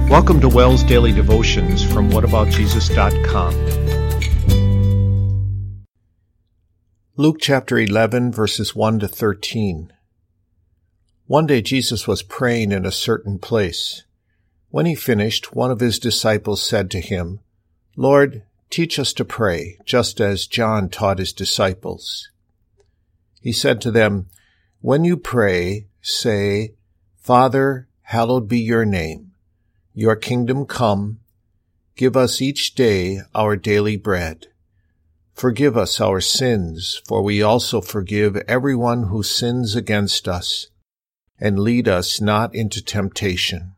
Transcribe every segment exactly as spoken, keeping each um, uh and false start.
Welcome to Wells Daily Devotions from what about jesus dot com. Luke chapter eleven, verses one to thirteen. One day Jesus was praying in a certain place. When he finished, one of his disciples said to him, "Lord, teach us to pray, just as John taught his disciples." He said to them, "When you pray, say, 'Father, hallowed be your name. Your kingdom come. Give us each day our daily bread. Forgive us our sins, for we also forgive everyone who sins against us. And lead us not into temptation.'"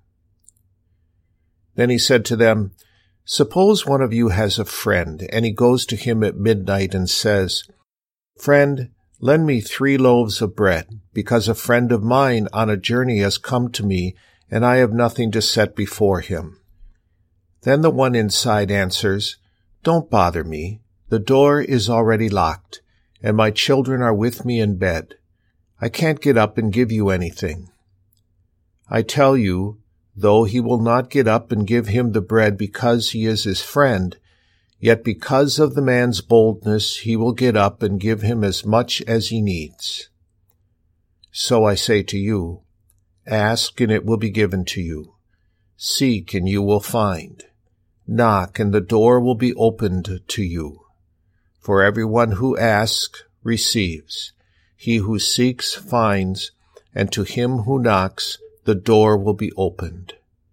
Then he said to them, "Suppose one of you has a friend, and he goes to him at midnight and says, 'Friend, lend me three loaves of bread, because a friend of mine on a journey has come to me, and I have nothing to set before him.' Then the one inside answers, 'Don't bother me. The door is already locked, and my children are with me in bed. I can't get up and give you anything.' I tell you, though he will not get up and give him the bread because he is his friend, yet because of the man's boldness he will get up and give him as much as he needs. So I say to you, ask and it will be given to you. Seek and you will find. Knock and the door will be opened to you. For everyone who asks receives. He who seeks finds, and to him who knocks the door will be opened.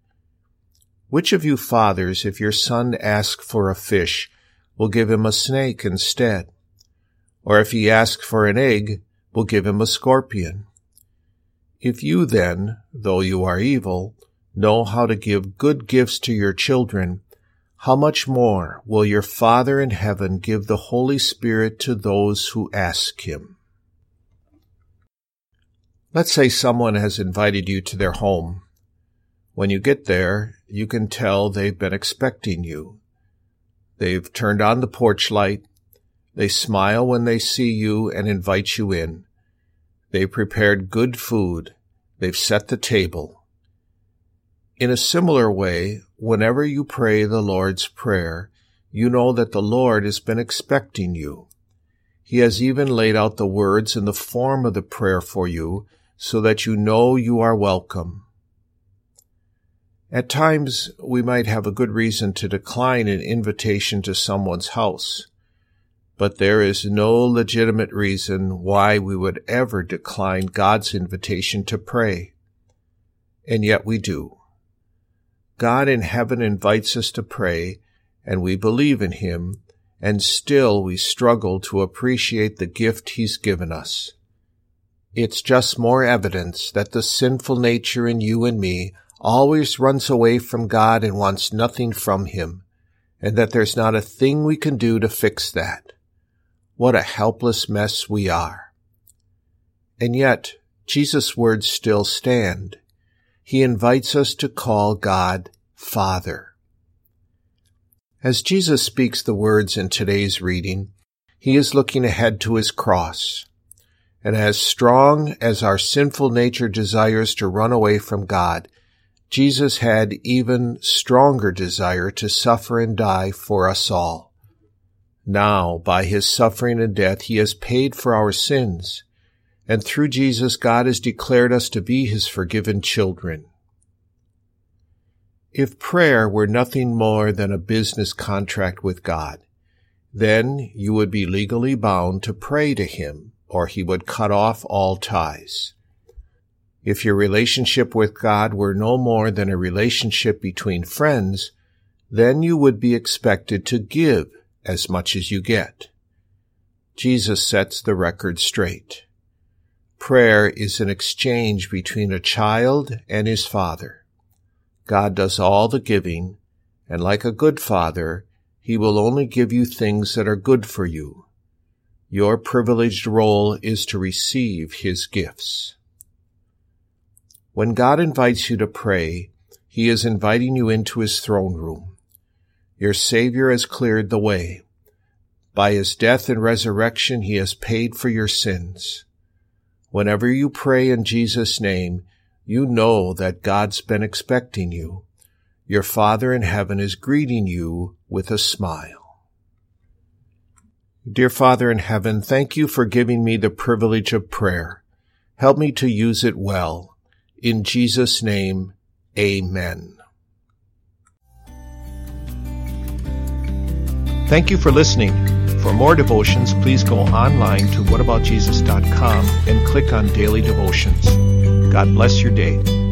Which of you fathers, if your son asks for a fish, will give him a snake instead? Or if he asks for an egg, will give him a scorpion? If you then, though you are evil, know how to give good gifts to your children, how much more will your Father in heaven give the Holy Spirit to those who ask him?" Let's say someone has invited you to their home. When you get there, you can tell they've been expecting you. They've turned on the porch light. They smile when they see you and invite you in. They've prepared good food. They've set the table. In a similar way, whenever you pray the Lord's Prayer, you know that the Lord has been expecting you. He has even laid out the words in the form of the prayer for you, so that you know you are welcome. At times, we might have a good reason to decline an invitation to someone's house, but there is no legitimate reason why we would ever decline God's invitation to pray. And yet we do. God in heaven invites us to pray, and we believe in him, and still we struggle to appreciate the gift he's given us. It's just more evidence that the sinful nature in you and me always runs away from God and wants nothing from him, and that there's not a thing we can do to fix that. What a helpless mess we are. And yet, Jesus' words still stand. He invites us to call God Father. As Jesus speaks the words in today's reading, he is looking ahead to his cross. And as strong as our sinful nature desires to run away from God, Jesus had even stronger desire to suffer and die for us all. Now, by his suffering and death, he has paid for our sins, and through Jesus, God has declared us to be his forgiven children. If prayer were nothing more than a business contract with God, then you would be legally bound to pray to him, or he would cut off all ties. If your relationship with God were no more than a relationship between friends, then you would be expected to give as much as you get. Jesus sets the record straight. Prayer is an exchange between a child and his father. God does all the giving, and like a good father, he will only give you things that are good for you. Your privileged role is to receive his gifts. When God invites you to pray, he is inviting you into his throne room. Your Savior has cleared the way. By his death and resurrection, he has paid for your sins. Whenever you pray in Jesus' name, you know that God's been expecting you. Your Father in heaven is greeting you with a smile. Dear Father in heaven, thank you for giving me the privilege of prayer. Help me to use it well. In Jesus' name, amen. Thank you for listening. For more devotions, please go online to what about jesus dot com and click on Daily Devotions. God bless your day.